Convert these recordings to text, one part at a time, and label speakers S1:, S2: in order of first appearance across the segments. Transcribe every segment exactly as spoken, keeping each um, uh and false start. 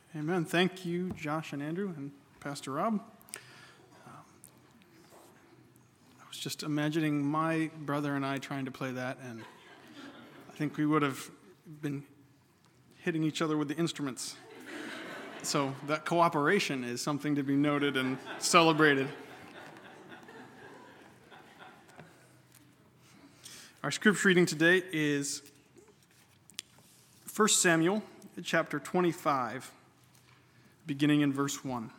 S1: Amen. Thank you, Josh and Andrew and Pastor Rob. Um, I was just imagining my brother and I trying to play that, and I think we would have been hitting each other with the instruments. So that cooperation is something to be noted and celebrated. Our scripture reading today is First Samuel chapter twenty-five. Beginning in verse one.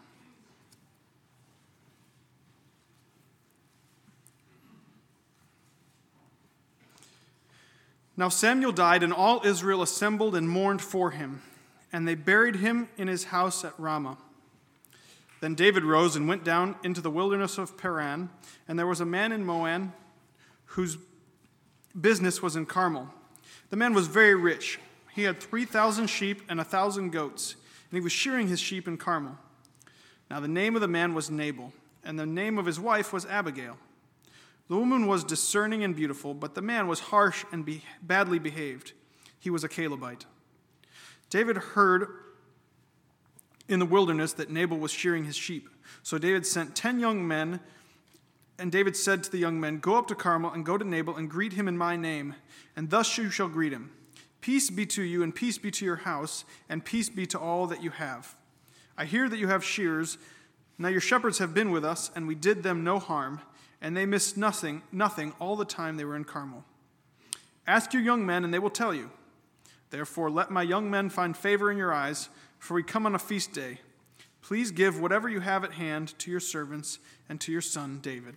S1: Now Samuel died, and all Israel assembled and mourned for him, and they buried him in his house at Ramah. Then David rose and went down into the wilderness of Paran, and there was a man in Moab whose business was in Carmel. The man was very rich. He had three thousand sheep and a thousand goats, and he was shearing his sheep in Carmel. Now the name of the man was Nabal, and the name of his wife was Abigail. The woman was discerning and beautiful, but the man was harsh and be- badly behaved. He was a Calebite. David heard in the wilderness that Nabal was shearing his sheep. So David sent ten young men, and David said to the young men, "Go up to Carmel and go to Nabal and greet him in my name, and thus you shall greet him. Peace be to you, and peace be to your house, and peace be to all that you have. I hear that you have shears. Now your shepherds have been with us, and we did them no harm, and they missed nothing, nothing all the time they were in Carmel. Ask your young men, and they will tell you. Therefore let my young men find favor in your eyes, for we come on a feast day. Please give whatever you have at hand to your servants and to your son David."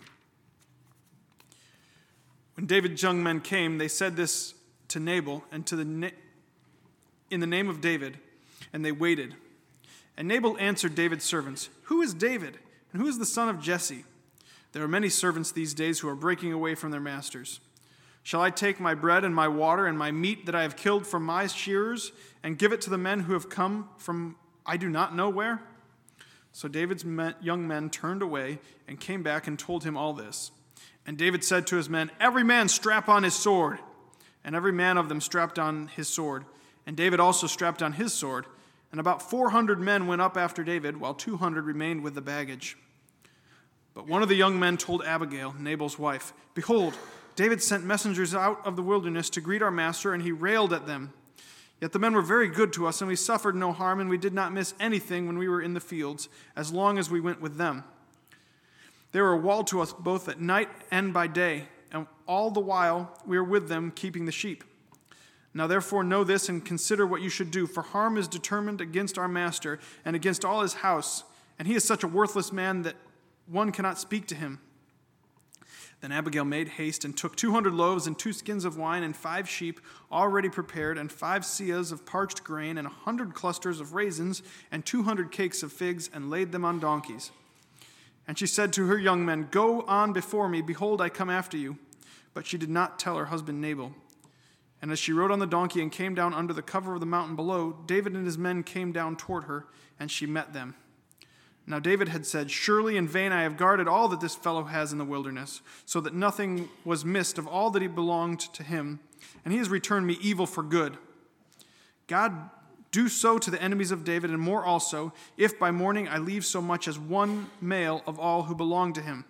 S1: When David's young men came, they said this to Nabal and to the na- in the name of David, and they waited. And Nabal answered David's servants, "Who is David, and who is the son of Jesse? There are many servants these days who are breaking away from their masters. Shall I take my bread and my water and my meat that I have killed from my shearers and give it to the men who have come from I do not know where?" So David's men, young men turned away and came back and told him all this. And David said to his men, "Every man strap on his sword." And every man of them strapped on his sword. And David also strapped on his sword. And about four hundred men went up after David, while two hundred remained with the baggage. But one of the young men told Abigail, Nabal's wife, "Behold, David sent messengers out of the wilderness to greet our master, and he railed at them. Yet the men were very good to us, and we suffered no harm, and we did not miss anything when we were in the fields, as long as we went with them. They were a wall to us both at night and by day, and all the while we are with them keeping the sheep. Now therefore know this and consider what you should do, for harm is determined against our master and against all his house, and he is such a worthless man that one cannot speak to him." Then Abigail made haste and took two hundred loaves and two skins of wine and five sheep already prepared and five seahs of parched grain and a hundred clusters of raisins and two hundred cakes of figs and laid them on donkeys. And she said to her young men, "Go on before me, behold, I come after you." But she did not tell her husband Nabal. And as she rode on the donkey and came down under the cover of the mountain below, David and his men came down toward her, and she met them. Now David had said, "Surely in vain I have guarded all that this fellow has in the wilderness, so that nothing was missed of all that he belonged to him, and he has returned me evil for good. God do so to the enemies of David, and more also, if by morning I leave so much as one male of all who belong to him."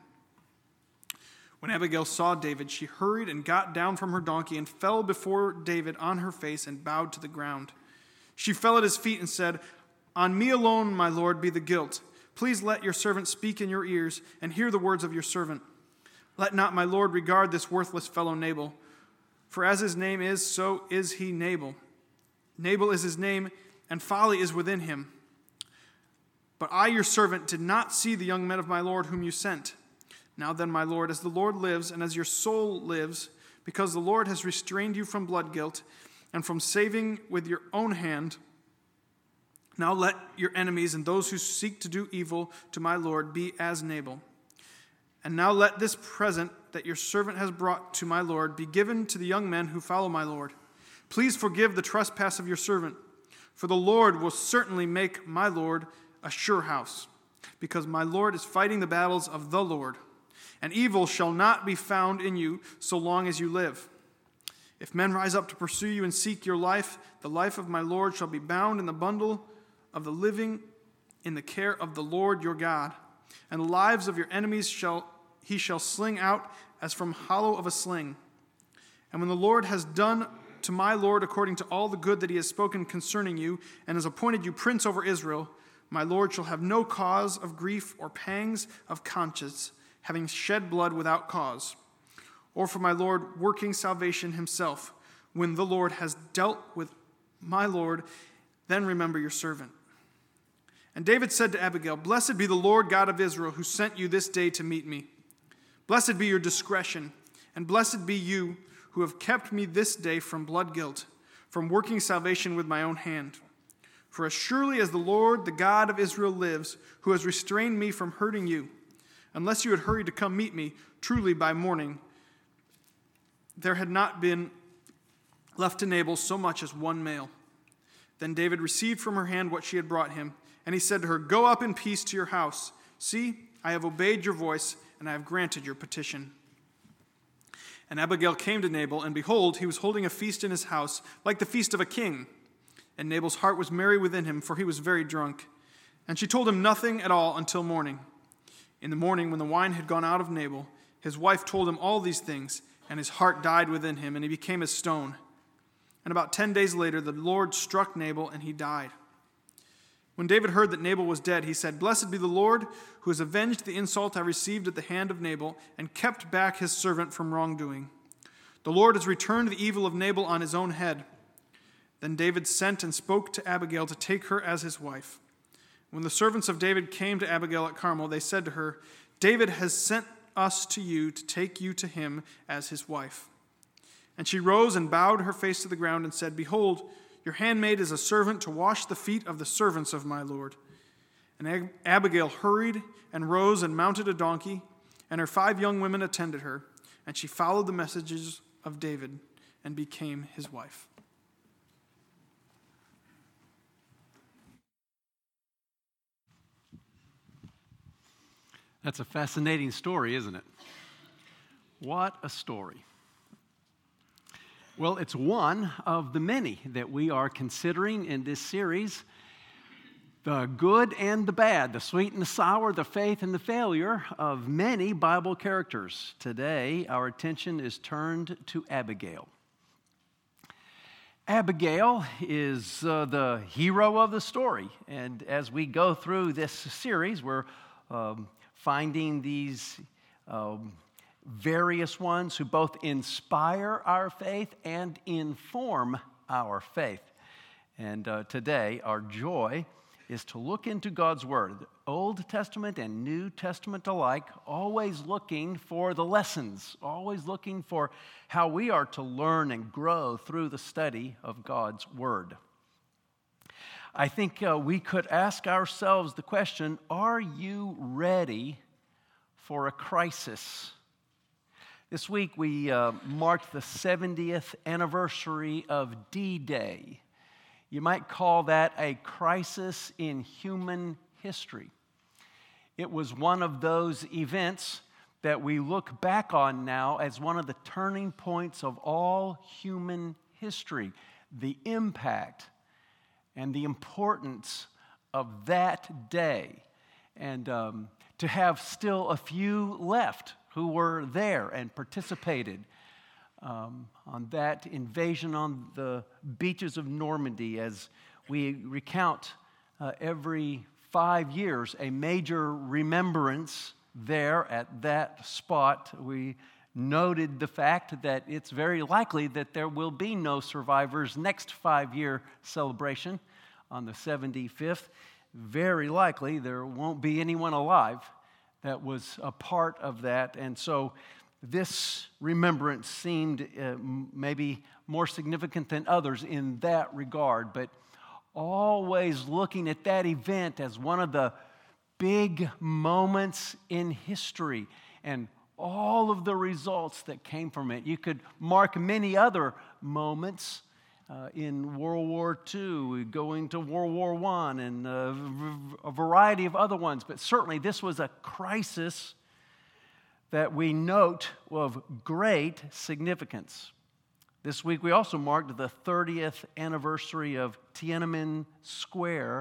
S1: When Abigail saw David, she hurried and got down from her donkey and fell before David on her face and bowed to the ground. She fell at his feet and said, "On me alone, my lord, be the guilt. Please let your servant speak in your ears and hear the words of your servant. Let not my lord regard this worthless fellow Nabal, for as his name is, so is he Nabal. Nabal is his name, and folly is within him. But I, your servant, did not see the young men of my lord whom you sent. Now then, my lord, as the Lord lives, and as your soul lives, because the Lord has restrained you from blood guilt, and from saving with your own hand, now let your enemies and those who seek to do evil to my lord be as Nabal. And now let this present that your servant has brought to my lord be given to the young men who follow my lord. Please forgive the trespass of your servant, for the Lord will certainly make my lord a sure house, because my lord is fighting the battles of the Lord, and evil shall not be found in you so long as you live. If men rise up to pursue you and seek your life, the life of my lord shall be bound in the bundle of the living in the care of the Lord your God, and the lives of your enemies shall he shall sling out as from hollow of a sling. And when the Lord has done to my Lord according to all the good that he has spoken concerning you, and has appointed you prince over Israel, my Lord shall have no cause of grief or pangs of conscience, having shed blood without cause, or for my Lord working salvation himself. When the Lord has dealt with my Lord, then remember your servant. And David said to Abigail, Blessed be the Lord God of Israel, who sent you this day to meet me. Blessed be your discretion, and blessed be you who have kept me this day from blood guilt, from working salvation with my own hand. For as surely as the Lord, the God of Israel, lives, who has restrained me from hurting you, unless you had hurried to come meet me, truly by morning, there had not been left to Nabal so much as one male. Then David received from her hand what she had brought him, and he said to her, Go up in peace to your house. See, I have obeyed your voice, and I have granted your petition. And Abigail came to Nabal, and behold, he was holding a feast in his house, like the feast of a king. And Nabal's heart was merry within him, for he was very drunk. And she told him nothing at all until morning. In the morning, when the wine had gone out of Nabal, his wife told him all these things, and his heart died within him, and he became as stone. And about ten days later, the Lord struck Nabal, and he died. When David heard that Nabal was dead, he said, Blessed be the Lord, who has avenged the insult I received at the hand of Nabal, and kept back his servant from wrongdoing. The Lord has returned the evil of Nabal on his own head. Then David sent and spoke to Abigail to take her as his wife. When the servants of David came to Abigail at Carmel, they said to her, David has sent us to you to take you to him as his wife. And she rose and bowed her face to the ground and said, Behold, your handmaid is a servant to wash the feet of the servants of my Lord. And Abigail hurried and rose and mounted a donkey, and her five young women attended her, and she followed the messages of David and became his wife.
S2: That's a fascinating story, isn't it? What a story. Well, it's one of the many that we are considering in this series. The good and the bad, the sweet and the sour, the faith and the failure of many Bible characters. Today, our attention is turned to Abigail. Abigail is uh, the hero of the story. And as we go through this series, we're um, finding these um, various ones who both inspire our faith and inform our faith. And uh, today, our joy is to look into God's Word, Old Testament and New Testament alike, always looking for the lessons, always looking for how we are to learn and grow through the study of God's Word. I think uh, we could ask ourselves the question, are you ready for a crisis? This week we uh, marked the seventieth anniversary of D-Day. You might call that a crisis in human history. It was one of those events that we look back on now as one of the turning points of all human history. The impact and the importance of that day. And um, to have still a few left who were there and participated um, on that invasion on the beaches of Normandy, as we recount uh, every five years a major remembrance there at that spot. We noted the fact that it's very likely that there will be no survivors next five-year celebration on the seventy-fifth. Very likely there won't be anyone alive that was a part of that. And so this remembrance seemed uh, maybe more significant than others in that regard, but always looking at that event as one of the big moments in history and all of the results that came from it. You could mark many other moments uh, in World War Two, going to World War One, and uh, a variety of other ones, but certainly this was a crisis that we note of great significance. This week we also marked the thirtieth anniversary of Tiananmen Square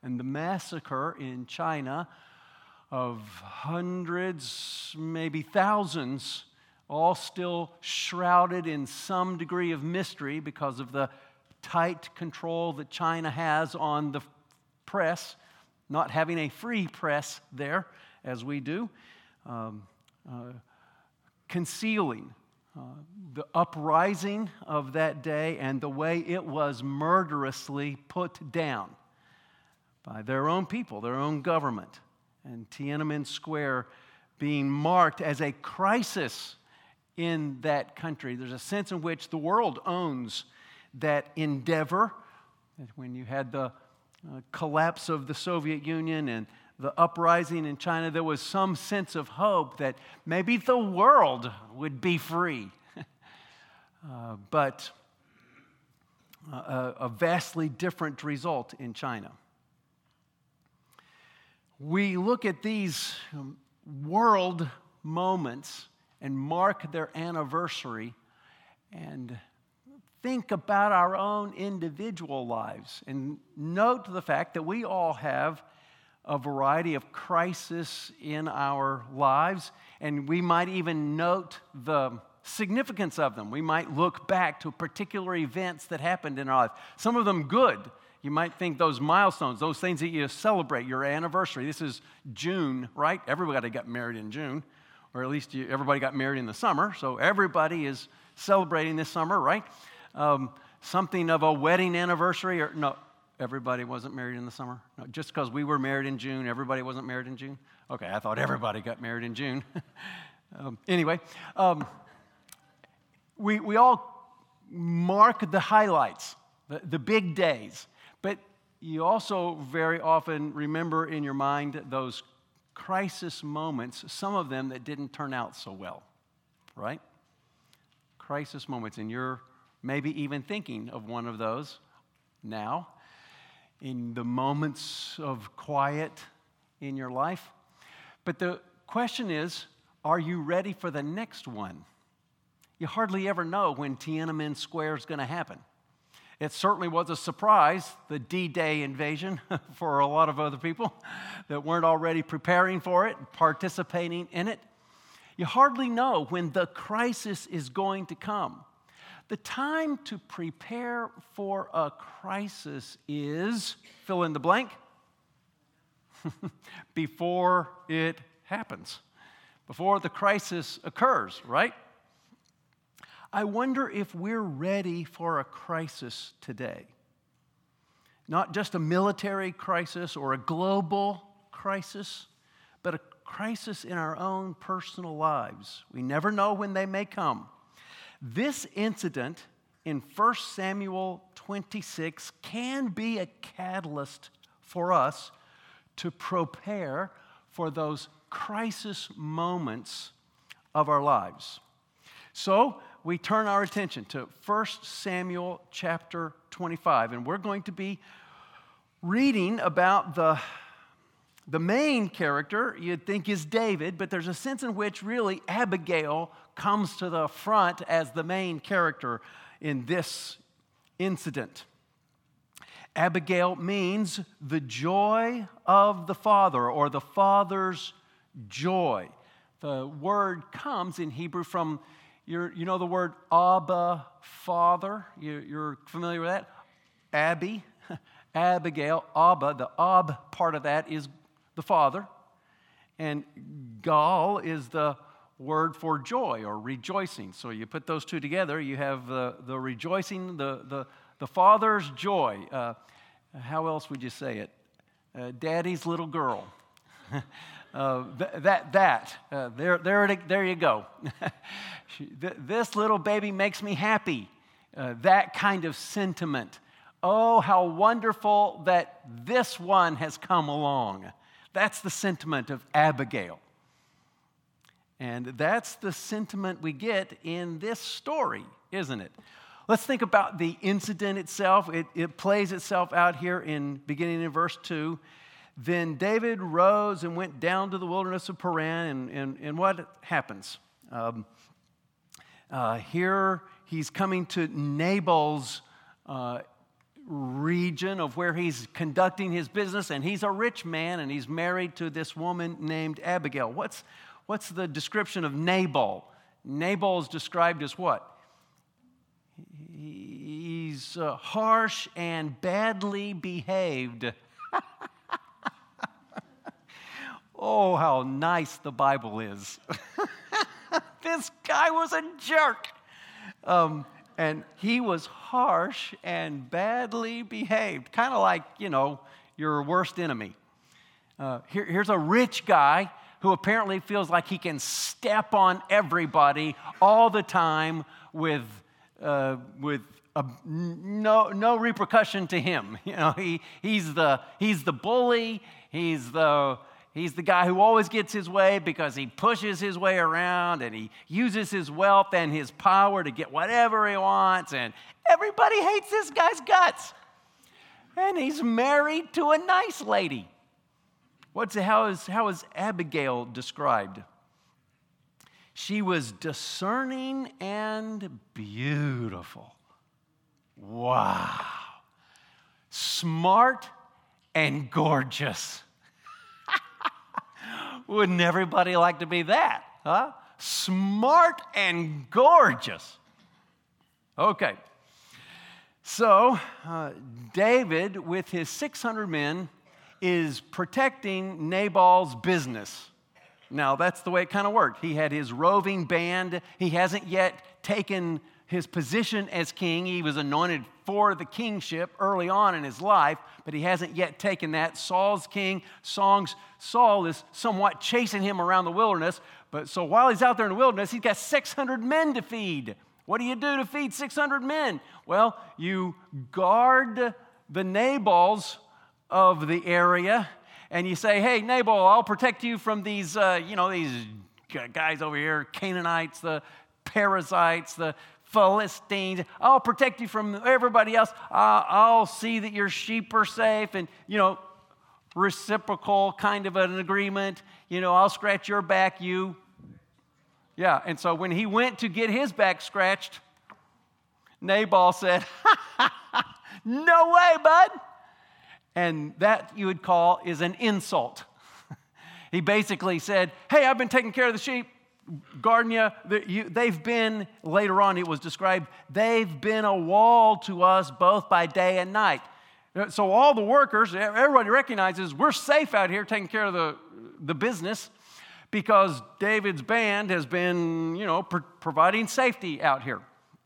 S2: and the massacre in China of hundreds, maybe thousands, all still shrouded in some degree of mystery because of the tight control that China has on the press, not having a free press there as we do, um, uh, concealing uh, the uprising of that day and the way it was murderously put down by their own people, their own government, and Tiananmen Square being marked as a crisis in that country. There's a sense in which the world owns that endeavor. When you had the uh, collapse of the Soviet Union and the uprising in China, there was some sense of hope that maybe the world would be free. uh, but uh, a vastly different result in China. We look at these world moments and mark their anniversary and think about our own individual lives and note the fact that we all have a variety of crises in our lives, and we might even note the significance of them. We might look back to particular events that happened in our life, some of them good. You might think those milestones, those things that you celebrate, your anniversary. This is June, right? Everybody got married in June, or at least you, everybody got married in the summer, so everybody is celebrating this summer, right? Um, something of a wedding anniversary, or no, everybody wasn't married in the summer? No, just because we were married in June, everybody wasn't married in June? Okay, I thought everybody got married in June. um, anyway, um, we, we all mark the highlights, the, the big days. But you also very often remember in your mind those crisis moments, some of them that didn't turn out so well, right? Crisis moments, and you're maybe even thinking of one of those now in the moments of quiet in your life. But the question is, are you ready for the next one? You hardly ever know when Tiananmen Square is going to happen. It certainly was a surprise, the D-Day invasion, for a lot of other people that weren't already preparing for it, participating in it. You hardly know when the crisis is going to come. The time to prepare for a crisis is, fill in the blank, before it happens, before the crisis occurs, right? I wonder if we're ready for a crisis today. Not just a military crisis or a global crisis, but a crisis in our own personal lives. We never know when they may come. This incident in First Samuel twenty-six can be a catalyst for us to prepare for those crisis moments of our lives. So, we turn our attention to First Samuel chapter twenty-five, and we're going to be reading about the, the main character you'd think is David, but there's a sense in which really Abigail comes to the front as the main character in this incident. Abigail means the joy of the father, or the father's joy. The word comes in Hebrew from You're, you know the word Abba, father? You, you're familiar with that? Abby, Abigail, Abba. The Ab part of that is the father. And Gal is the word for joy or rejoicing. So you put those two together, you have the, the rejoicing, the, the, the father's joy. Uh, how else would you say it? Uh, daddy's little girl. Uh, th- that, that, uh, there, there, it, there you go. This little baby makes me happy. Uh, that kind of sentiment. Oh, how wonderful that this one has come along. That's the sentiment of Abigail. And that's the sentiment we get in this story, isn't it? Let's think about the incident itself. It, it plays itself out here in beginning in verse two. Then David rose and went down to the wilderness of Paran, and, and, and what happens? Um, uh, here he's coming to Nabal's uh, region of where he's conducting his business, and he's a rich man, and he's married to this woman named Abigail. What's, what's the description of Nabal? Nabal is described as what? He's uh, harsh and badly behaved. Oh, how nice the Bible is. This guy was a jerk. Um, and he was harsh and badly behaved, kind of like, you know, your worst enemy. Uh, here, here's a rich guy who apparently feels like he can step on everybody all the time with uh, with a, no no repercussion to him. You know, he he's the he's the bully. He's the He's the guy who always gets his way because he pushes his way around and he uses his wealth and his power to get whatever he wants. And everybody hates this guy's guts. And he's married to a nice lady. What's how is how is Abigail described? She was discerning and beautiful. Wow. Smart and gorgeous. Wouldn't everybody like to be that, huh? Smart and gorgeous. Okay. So, uh, David, with his six hundred men, is protecting Nabal's business. Now, that's the way it kind of worked. He had his roving band. He hasn't yet taken his position as king. He was anointed for the kingship early on in his life, but he hasn't yet taken that. Saul's king. Saul's, Saul is somewhat chasing him around the wilderness. But so while he's out there in the wilderness, he's got six hundred men to feed. What do you do to feed six hundred men? Well, you guard the Nabals of the area, and you say, hey, Nabal, I'll protect you from these, uh, you know, these guys over here, Canaanites, the Perizzites, the Philistines. I'll protect you from everybody else. I'll, I'll see that your sheep are safe, and, you know, reciprocal kind of an agreement. You know, I'll scratch your back, you. Yeah, and so when he went to get his back scratched, Nabal said, no way, bud. And that you would call is an insult. He basically said, hey, I've been taking care of the sheep, guarding you. They've been, later on it was described, they've been a wall to us both by day and night. So all the workers, everybody recognizes we're safe out here taking care of the, the business because David's band has been, you know, pro- providing safety out here.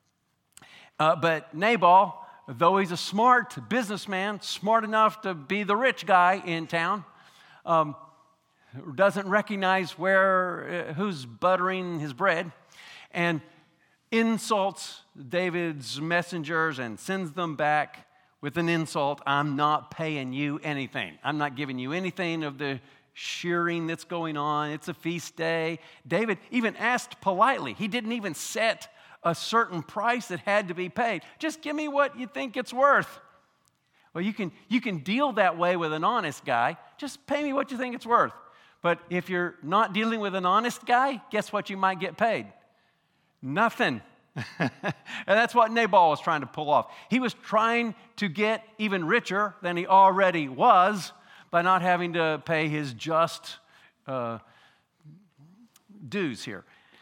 S2: Uh, but Nabal, though he's a smart businessman, smart enough to be the rich guy in town, um, doesn't recognize where uh, who's buttering his bread, and insults David's messengers and sends them back with an insult. I'm not paying you anything. I'm not giving you anything of the shearing that's going on. It's a feast day. David even asked politely. He didn't even set a certain price that had to be paid. Just give me what you think it's worth. Well, you can, you can deal that way with an honest guy. Just pay me what you think it's worth. But if you're not dealing with an honest guy, guess what you might get paid? Nothing. And that's what Nabal was trying to pull off. He was trying to get even richer than he already was by not having to pay his just uh, dues here.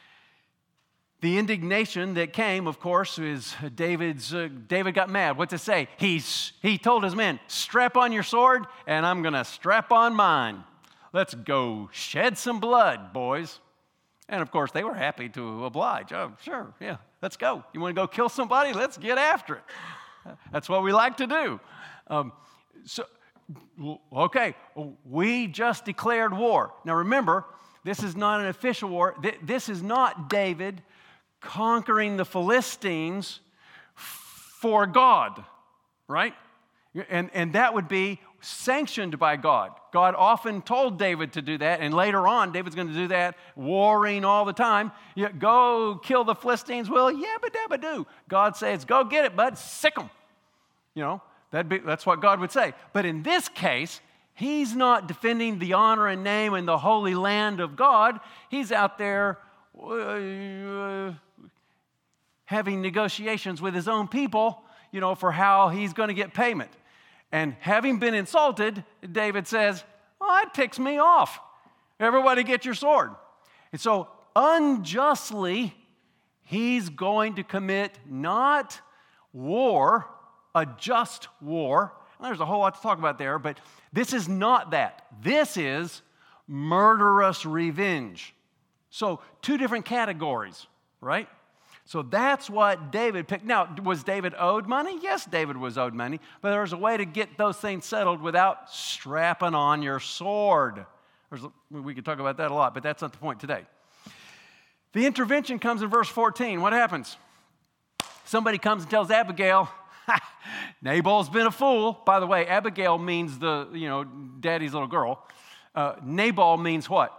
S2: The indignation that came, of course, is David's. Uh, David got mad. What's it say? He's, he told his men, strap on your sword, and I'm going to strap on mine. Let's go shed some blood, boys. And, of course, they were happy to oblige. Oh, sure, yeah, let's go. You want to go kill somebody? Let's get after it. That's what we like to do. Um, so, okay, we just declared war. Now, remember, this is not an official war. This is not David conquering the Philistines for God, right? And, and that would be sanctioned by God. God often told David to do that, and later on, David's going to do that, warring all the time. Yeah, go kill the Philistines. Well, yabba dabba do. God says, go get it, bud. Sick them. You know, that'd be, that's what God would say. But in this case, he's not defending the honor and name and the holy land of God. He's out there uh, having negotiations with his own people, you know, for how he's going to get payment. And having been insulted, David says, well, that ticks me off. Everybody get your sword. And so unjustly, he's going to commit not war, a just war. There's a whole lot to talk about there, but this is not that. This is murderous revenge. So two different categories, right? So that's what David picked. Now, was David owed money? Yes, David was owed money, but there was a way to get those things settled without strapping on your sword. There's, we could talk about that a lot, but that's not the point today. The intervention comes in verse fourteen. What happens? Somebody comes and tells Abigail, Nabal's been a fool. By the way, Abigail means the, you know, daddy's little girl. Uh, Nabal means what?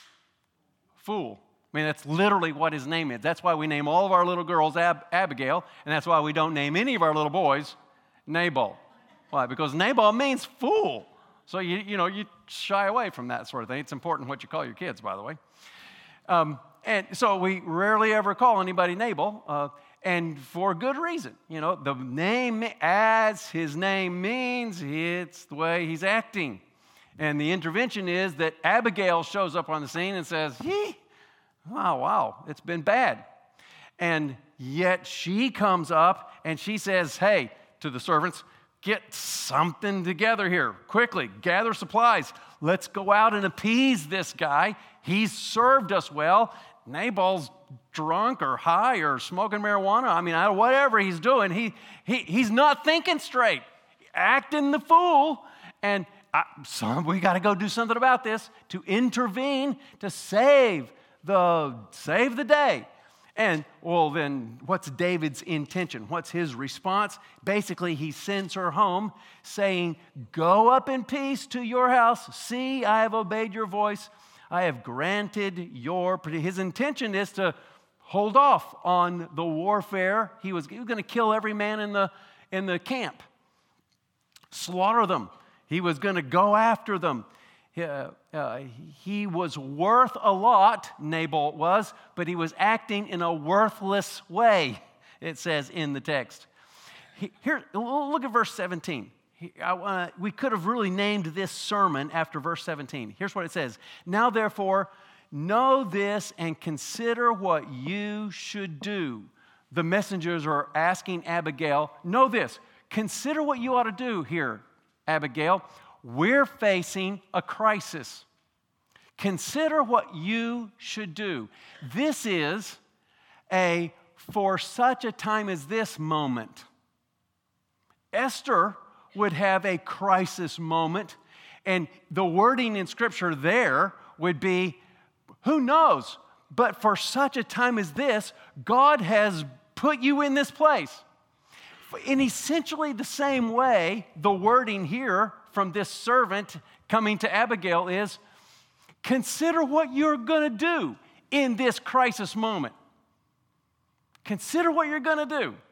S2: Fool. I mean, that's literally what his name is. That's why we name all of our little girls Ab- Abigail, and that's why we don't name any of our little boys Nabal. Why? Because Nabal means fool. So, you, you know, you shy away from that sort of thing. It's important what you call your kids, by the way. Um, and so we rarely ever call anybody Nabal, uh, and for good reason. You know, the name, as his name means, it's the way he's acting. And the intervention is that Abigail shows up on the scene and says, Yee, wow, wow, it's been bad. And yet she comes up and she says, hey, to the servants, get something together here. Quickly, gather supplies. Let's go out and appease this guy. He's served us well. Nabal's drunk or high or smoking marijuana. I mean, whatever he's doing, he, he he's not thinking straight, acting the fool. And I, so we got to go do something about this, to intervene, to save the save the day. And, well, then what's David's intention? What's his response? Basically, he sends her home saying, go up in peace to your house. See, I have obeyed your voice. I have granted your... His intention is to hold off on the warfare. He was, he was going to kill every man in the, in the camp, slaughter them. He was going to go after them. Uh, uh, he was worth a lot, Nabal was, but he was acting in a worthless way, it says in the text. He, here, look at verse seventeen. He, I, uh, we could have really named this sermon after verse seventeen. Here's what it says. Now, therefore, know this and consider what you should do. The messengers are asking Abigail, know this, consider what you ought to do here, Abigail. We're facing a crisis. Consider what you should do. This is a for such a time as this moment. Esther would have a crisis moment, and the wording in Scripture there would be, who knows, but for such a time as this, God has put you in this place. In essentially the same way, the wording here from this servant coming to Abigail is, consider what you're going to do in this crisis moment. Consider what you're going to do.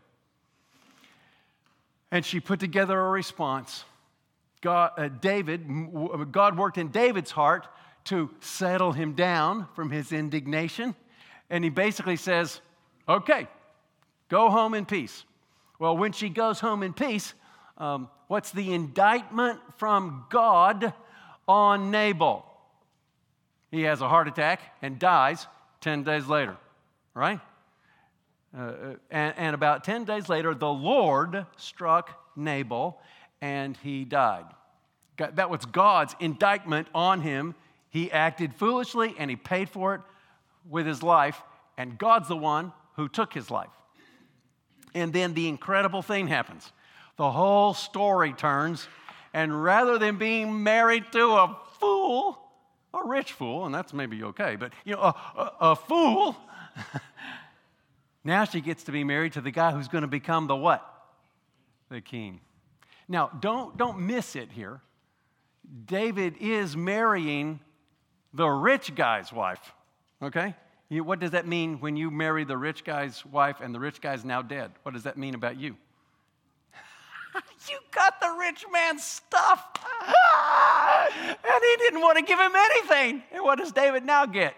S2: And she put together a response. God, uh, David, God worked in David's heart to settle him down from his indignation. And he basically says, okay, go home in peace. Well, when she goes home in peace, um, what's the indictment from God on Nabal? He has a heart attack and dies ten days later, right? Uh, and, and about ten days later, the Lord struck Nabal and he died. That was God's indictment on him. He acted foolishly and he paid for it with his life, and God's the one who took his life. And then the incredible thing happens. The whole story turns, and rather than being married to a fool, a rich fool, and that's maybe okay, but you know, a, a, a fool, now she gets to be married to the guy who's going to become the what? The king. Now, don't, don't miss it here. David is marrying the rich guy's wife, okay? You, what does that mean when you marry the rich guy's wife and the rich guy's now dead? What does that mean about you? You got the rich man's stuff. And he didn't want to give him anything. And what does David now get?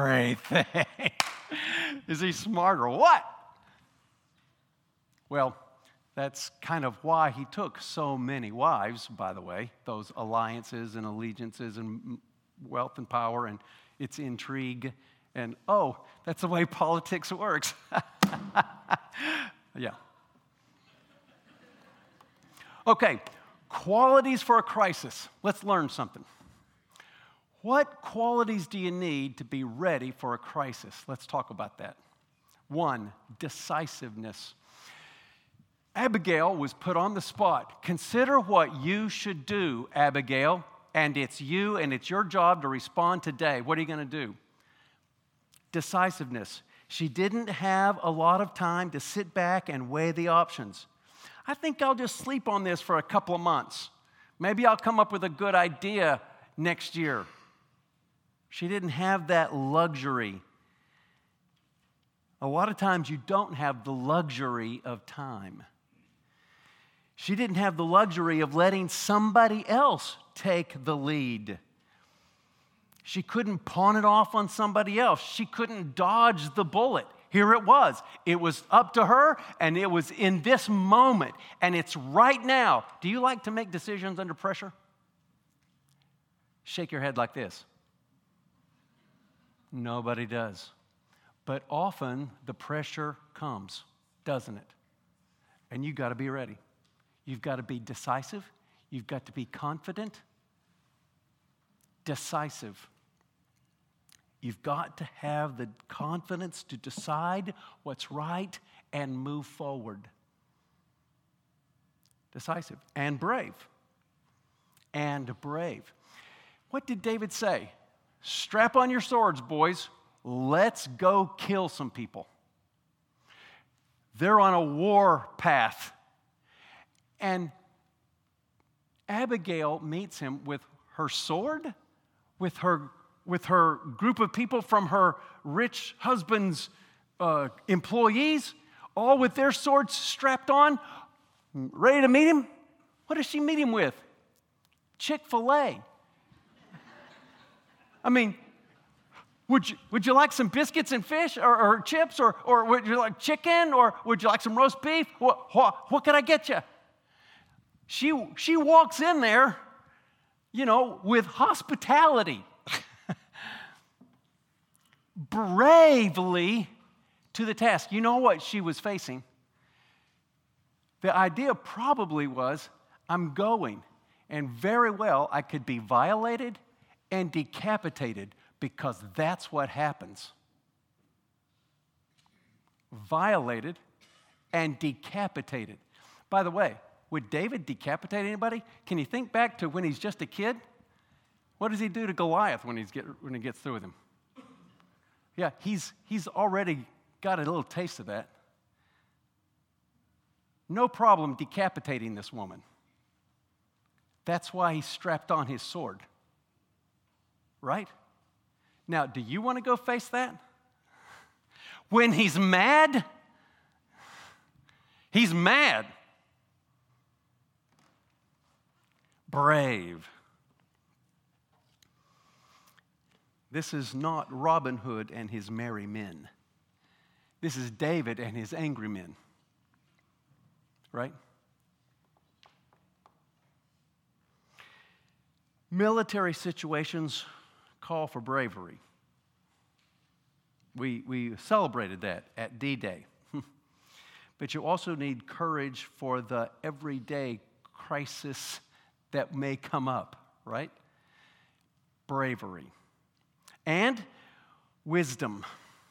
S2: Everything. Is he smart or what? Well, That's kind of why he took so many wives, by the way, those alliances and allegiances and wealth and power and its intrigue. And, oh, that's the way politics works. Yeah. Okay, qualities for a crisis. Let's learn something. What qualities do you need to be ready for a crisis? Let's talk about that. One, decisiveness. Abigail was put on the spot. Consider what you should do, Abigail, and it's you and it's your job to respond today. What are you going to do? Decisiveness. She didn't have a lot of time to sit back and weigh the options. I think I'll just sleep on this for a couple of months. Maybe I'll come up with a good idea next year. She didn't have that luxury. A lot of times you don't have the luxury of time. She didn't have the luxury of letting somebody else take the lead. She couldn't pawn it off on somebody else. She couldn't dodge the bullet. Here it was. It was up to her, and it was in this moment, and it's right now. Do you like to make decisions under pressure? Shake your head like this. Nobody does. But often the pressure comes, doesn't it? And you've got to be ready. You've got to be decisive. You've got to be confident. Decisive. You've got to have the confidence to decide what's right and move forward. Decisive and brave. And brave. What did David say? Strap on your swords, boys. Let's go kill some people. They're on a war path. And Abigail meets him with her sword, with her, with her group of people from her rich husband's uh, employees, all with their swords strapped on, ready to meet him. What does she meet him with? Chick-fil-A. I mean, would you, would you like some biscuits and fish or, or chips, or, or would you like chicken, or would you like some roast beef? What, what, what can I get you? She, she walks in there, you know, with hospitality, bravely to the task. You know what she was facing? The idea probably was, I'm going, and very well I could be violated and decapitated, because that's what happens. Violated and decapitated. By the way, would David decapitate anybody? Can you think back to when he's just a kid? What does he do to Goliath when, he's get, when he gets through with him? Yeah, he's, he's already got a little taste of that. No problem decapitating this woman. That's why he strapped on his sword. Right? Now, do you want to go face that? When he's mad, he's mad. Brave. This is not Robin Hood and his merry men. This is David and his angry men. Right? Military situations call for bravery. We, we celebrated that at D-Day. But you also need courage for the everyday crisis that may come up, right? Bravery. And wisdom.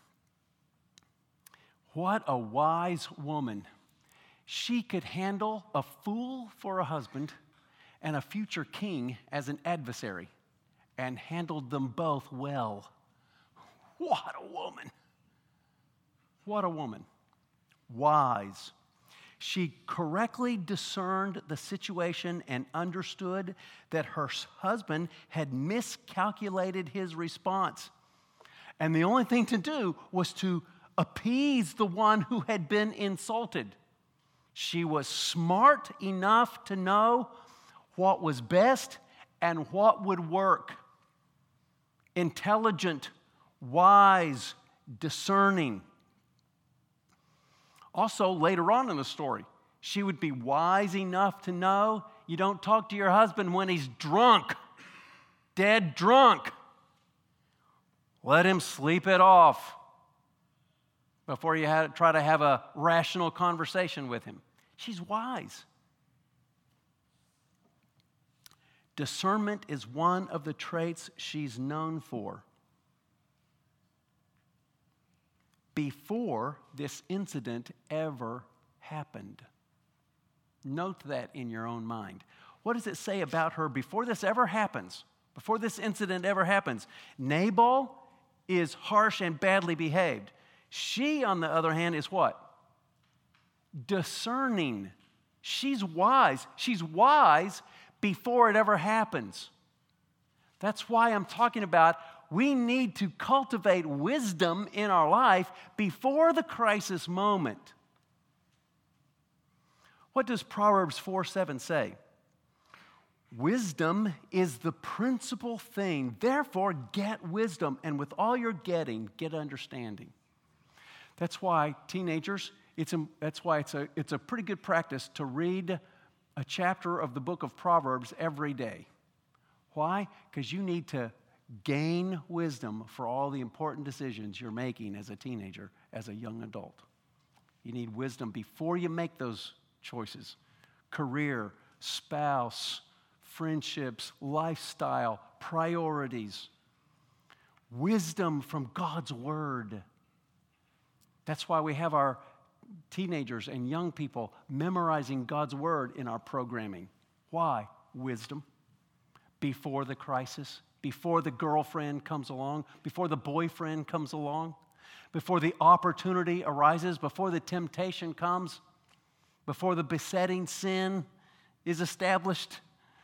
S2: What a wise woman. She could handle a fool for a husband and a future king as an adversary, and handled them both well. What a woman. What a woman. Wise. She correctly discerned the situation and understood that her husband had miscalculated his response. And the only thing to do was to appease the one who had been insulted. She was smart enough to know what was best and what would work. Intelligent, wise, discerning. Also, later on in the story, She would be wise enough to know you don't talk to your husband when he's drunk, dead drunk. Let him sleep it off before you had, try to have a rational conversation with him. She's wise. Discernment is one of the traits she's known for. Before this incident ever happened. Note that in your own mind. What does it say about her before this ever happens? Before this incident ever happens? Nabal is harsh and badly behaved. She, on the other hand, is what? Discerning. She's wise. She's wise before it ever happens. That's why I'm talking about we need to cultivate wisdom in our life before the crisis moment. What does Proverbs four seven say? Wisdom is the principal thing. Therefore, get wisdom, and with all you're getting, get understanding. That's why, teenagers, it's a, that's why it's a, it's a pretty good practice to read a chapter of the book of Proverbs every day. Why? Because you need to gain wisdom for all the important decisions you're making as a teenager, as a young adult. You need wisdom before you make those choices. Career, spouse, friendships, lifestyle, priorities. Wisdom from God's Word. That's why we have our teenagers and young people memorizing God's Word in our programming. Why? Wisdom. Before the crisis, before the girlfriend comes along, before the boyfriend comes along, before the opportunity arises, before the temptation comes, before the besetting sin is established.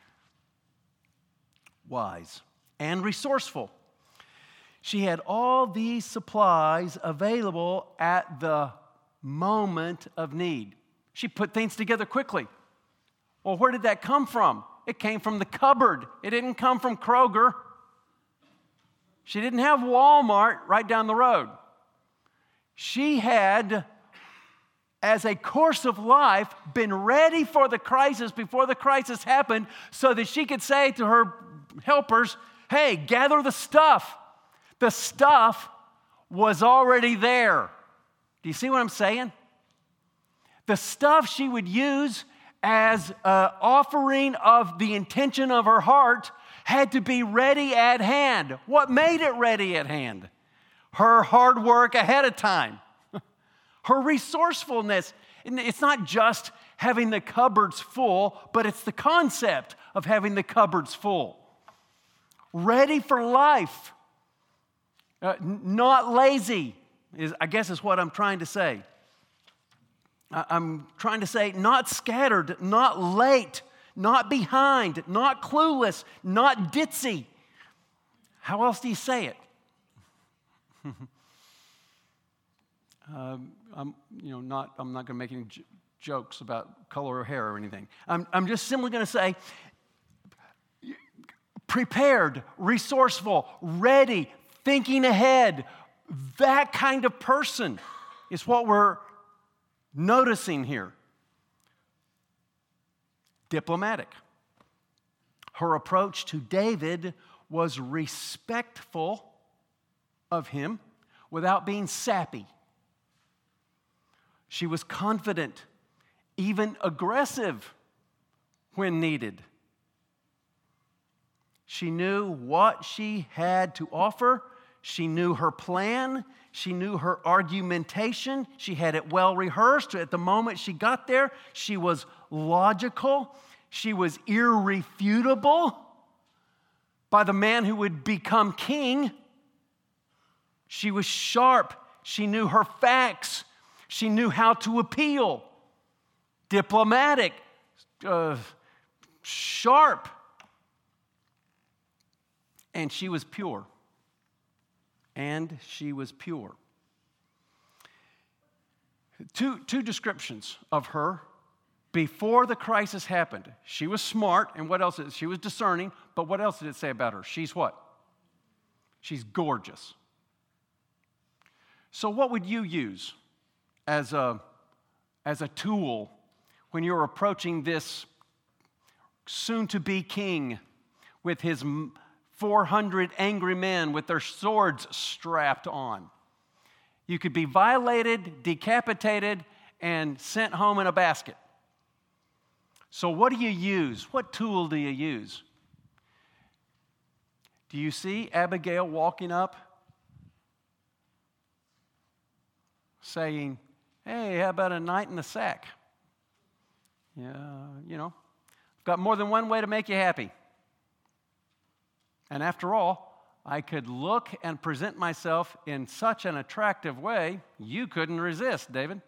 S2: Wise and resourceful. She had all these supplies available at the moment of need. She put things together quickly. Well, where did that come from? It came from the cupboard. It didn't come from Kroger. She didn't have Walmart right down the road. She had, as a course of life, been ready for the crisis before the crisis happened so that she could say to her helpers, hey, gather the stuff. The stuff was already there. Do you see what I'm saying? The stuff she would use as an offering of the intention of her heart had to be ready at hand. What made it ready at hand? Her hard work ahead of time. Her resourcefulness. It's not just having the cupboards full, but it's the concept of having the cupboards full. Ready for life. Uh, not lazy, is, I guess is what I'm trying to say. I, I'm trying to say not scattered, not late, not behind, not clueless, not ditzy. How else do you say it? um, I'm, you know, not. I'm not going to make any j- jokes about color of hair or anything. I'm, I'm just simply going to say, prepared, resourceful, ready, thinking ahead. That kind of person is what we're noticing here. Diplomatic. Her approach to David was respectful of him without being sappy. She was confident, even aggressive when needed. She knew what she had to offer. She knew her plan. She knew her argumentation. She had it well rehearsed. At the moment she got there, she was logical. She was irrefutable by the man who would become king. She was sharp. She knew her facts. She knew how to appeal. Diplomatic, uh, sharp. And she was pure. And she was pure. Two, two descriptions of her before the crisis happened. She was smart, and what else? Is, she was discerning, but what else did it say about her? She's what? She's gorgeous. So what would you use as a, as a tool when you're approaching this soon-to-be king with his four hundred angry men with their swords strapped on. You could be violated, decapitated, and sent home in a basket. So what do you use? What tool do you use? Do you see Abigail walking up saying, hey, how about a night in the sack? Yeah, you know, I've got more than one way to make you happy. And after all, I could look and present myself in such an attractive way, you couldn't resist, David.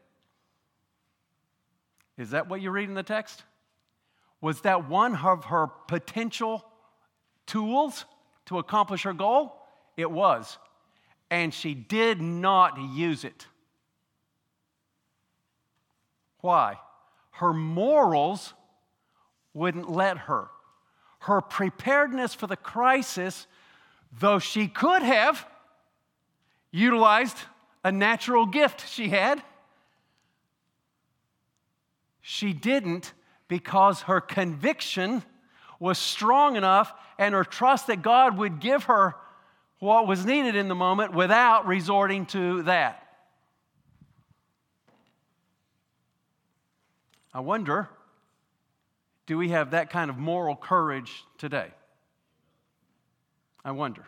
S2: Is that what you read in the text? Was that one of her potential tools to accomplish her goal? It was. And she did not use it. Why? Her morals wouldn't let her. Her preparedness for the crisis, though she could have utilized a natural gift she had, she didn't, because her conviction was strong enough and her trust that God would give her what was needed in the moment without resorting to that. I wonder, do we have that kind of moral courage today? I wonder.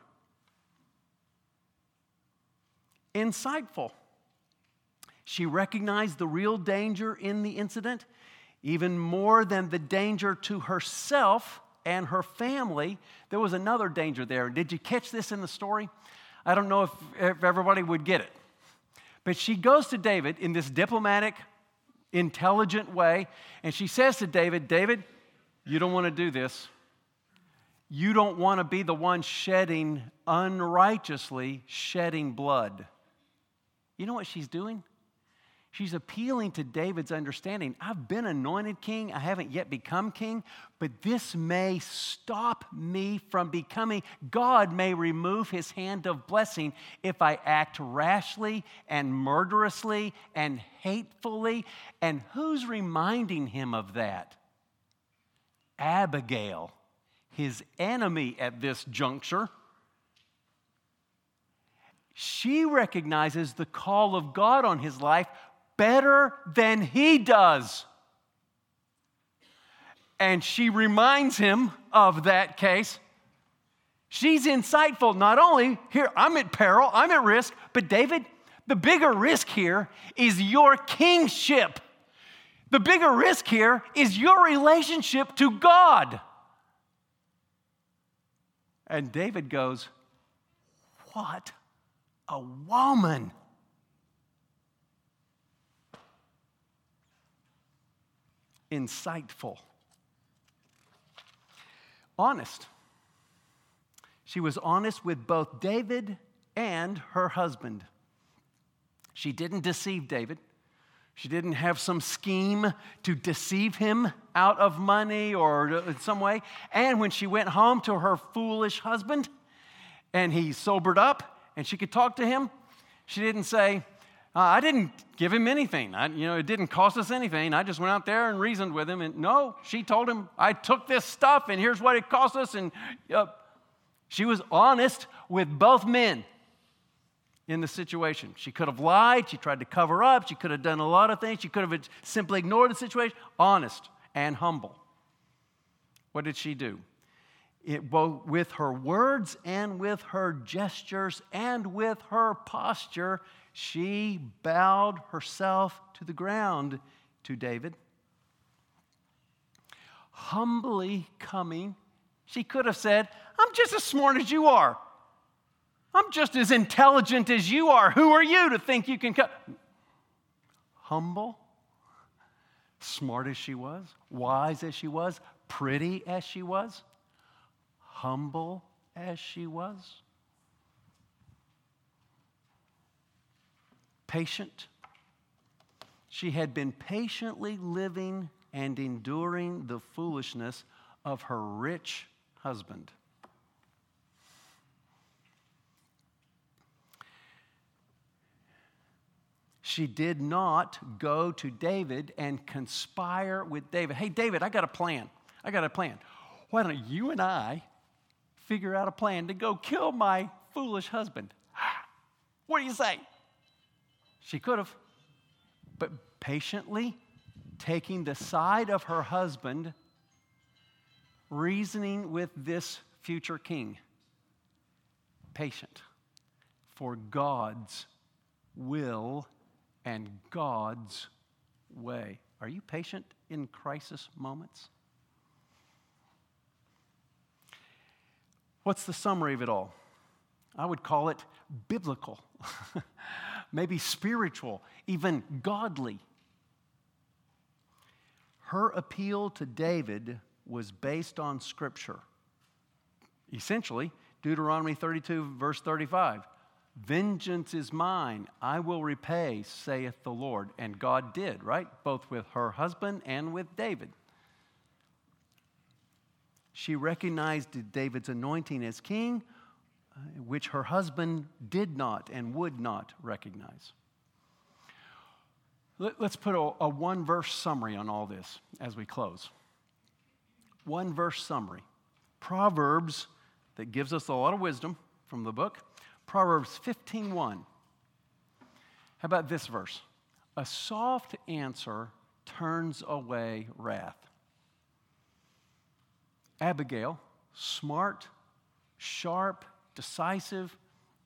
S2: Insightful. She recognized the real danger in the incident, even more than the danger to herself and her family. There was another danger there. Did you catch this in the story? I don't know if, if everybody would get it. But she goes to David in this diplomatic, intelligent way, and she says to David, David, you don't want to do this. You don't want to be the one shedding, unrighteously shedding blood. You know what she's doing? She's appealing to David's understanding. I've been anointed king. I haven't yet become king, but this may stop me from becoming. God may remove his hand of blessing if I act rashly and murderously and hatefully. And who's reminding him of that? Abigail, his enemy at this juncture. She recognizes the call of God on his life better than he does. And she reminds him of that case. She's insightful. Not only, here, I'm at peril, I'm at risk, but David, the bigger risk here is your kingship. The bigger risk here is your relationship to God. And David goes, what a woman. Insightful. Honest. She was honest with both David and her husband. She didn't deceive David. She didn't have some scheme to deceive him out of money or in some way. And when she went home to her foolish husband and he sobered up and she could talk to him, she didn't say, uh, I didn't give him anything. I, you know, it didn't cost us anything. I just went out there and reasoned with him. And no, she told him, I took this stuff and here's what it cost us. And uh, she was honest with both men in the situation. She could have lied. She tried to cover up. She could have done a lot of things. She could have simply ignored the situation. Honest and humble. What did she do? It, both with her words and with her gestures and with her posture, she bowed herself to the ground to David. Humbly coming, she could have said, I'm just as smart as you are. I'm just as intelligent as you are. Who are you to think you can come? Humble, smart as she was, wise as she was, pretty as she was, humble as she was, patient. She had been patiently living and enduring the foolishness of her rich husband. she did not go to David and conspire with David. Hey, David, I got a plan. I got a plan. Why don't you and I figure out a plan to go kill my foolish husband? What do you say? She could have, but patiently taking the side of her husband, reasoning with this future king. Patient for God's will and God's way. Are you patient in crisis moments? What's the summary of it all? I would call it biblical, maybe spiritual, even godly. Her appeal to David was based on Scripture. Essentially, Deuteronomy thirty-two, verse thirty-five. Vengeance is mine, I will repay, saith the Lord. And God did, right? Both with her husband and with David. She recognized David's anointing as king, which her husband did not and would not recognize. Let's put a, a one-verse summary on all this as we close. One-verse summary. Proverbs, that gives us a lot of wisdom from the book. Proverbs fifteen one. How about this verse? A soft answer turns away wrath. Abigail, smart, sharp, decisive.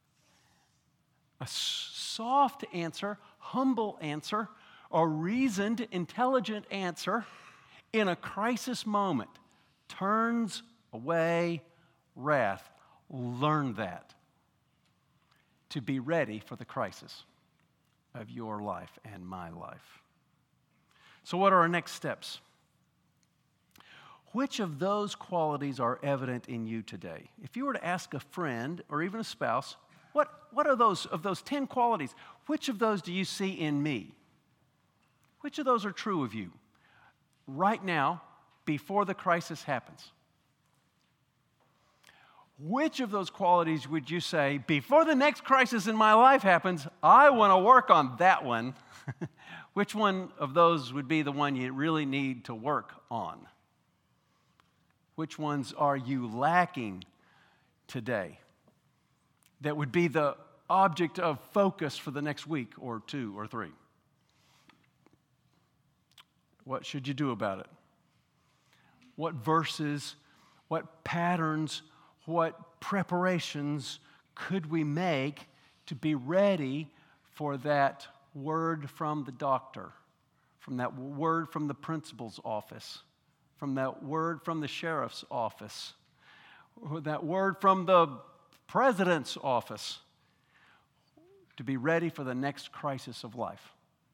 S2: A soft answer, humble answer, a reasoned, intelligent answer in a crisis moment turns away wrath. Learn that to be ready for the crisis of your life and my life. So what are our next steps? Which of those qualities are evident in you today? If you were to ask a friend or even a spouse, what, what are those of those ten qualities? Which of those do you see in me? Which of those are true of you right now before the crisis happens? Which of those qualities would you say, before the next crisis in my life happens, I want to work on that one? Which one of those would be the one you really need to work on? Which ones are you lacking today that would be the object of focus for the next week or two or three? What should you do about it? What verses, what patterns, what preparations could we make to be ready for that word from the doctor, from that word from the principal's office, from that word from the sheriff's office, or that word from the president's office, to be ready for the next crisis of life?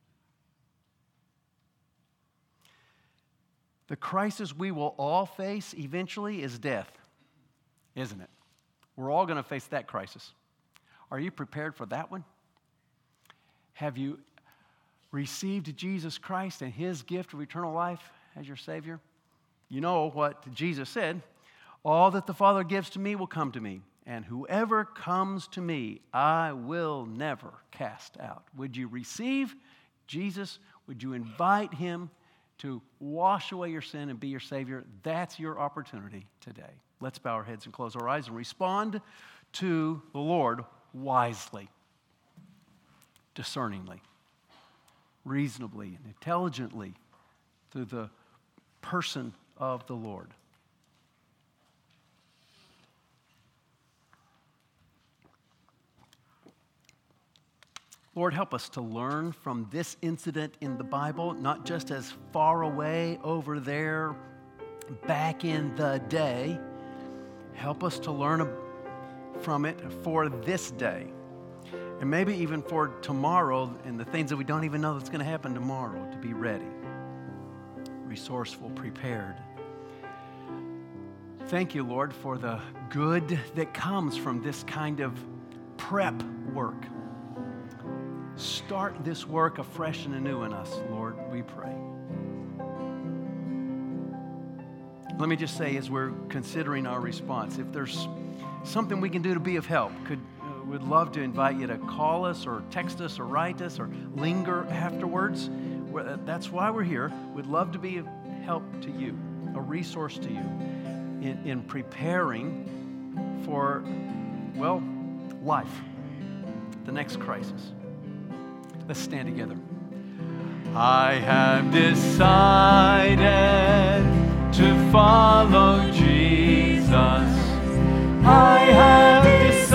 S2: The crisis we will all face eventually is death, isn't it? We're all going to face that crisis. Are you prepared for that one? Have you received Jesus Christ and His gift of eternal life as your Savior? You know what Jesus said, all that the Father gives to me will come to me, and whoever comes to me, I will never cast out. Would you receive Jesus? Would you invite Him to wash away your sin and be your Savior? That's your opportunity today. Let's bow our heads and close our eyes and respond to the Lord wisely, discerningly, reasonably, and intelligently through the person of the Lord. Lord, help us to learn from this incident in the Bible, not just as far away over there back in the day. Help us to learn from it for this day, and maybe even for tomorrow and the things that we don't even know that's going to happen tomorrow, to be ready, resourceful, prepared. Thank you, Lord, for the good that comes from this kind of prep work. Start this work afresh and anew in us, Lord, we pray. Let me just say, as we're considering our response, if there's something we can do to be of help, could we'd love to invite you to call us or text us or write us or linger afterwards. That's why we're here. We'd love to be a help to you, a resource to you in, in preparing for, well, life, the next crisis. Let's stand together. I have decided to follow Jesus. I have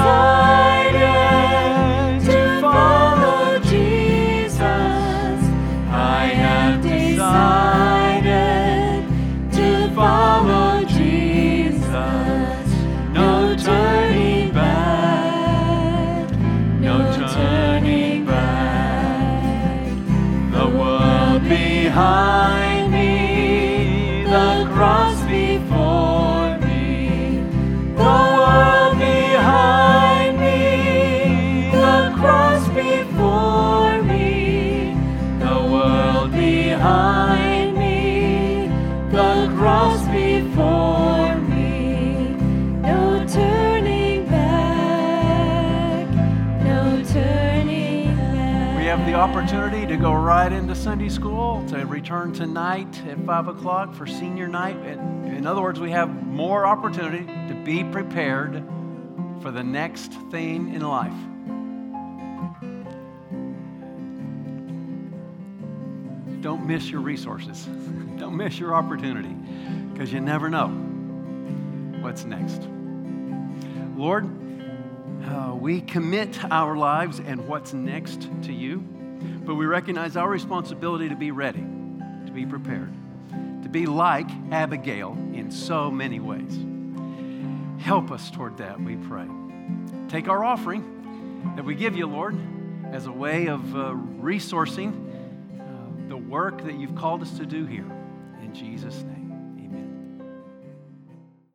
S2: decided to follow Jesus. I have decided to follow Jesus. No turning back, no turning back. The world behind me, the cross before me. The world behind me, the cross before me. The world behind me, the cross before me. No turning back, no turning back. We have the opportunity to go right into Sunday school, to return tonight at five o'clock for senior night. In other words, we have more opportunity to be prepared for the next thing in life. Don't miss your resources. Don't miss your opportunity, because you never know what's next. Lord, uh, we commit our lives and what's next to you, but we recognize our responsibility to be ready, to be prepared, to be like Abigail in so many ways. Help us toward that, we pray. Take our offering that we give you, Lord, as a way of uh, resourcing uh, the work that you've called us to do here. In Jesus' name.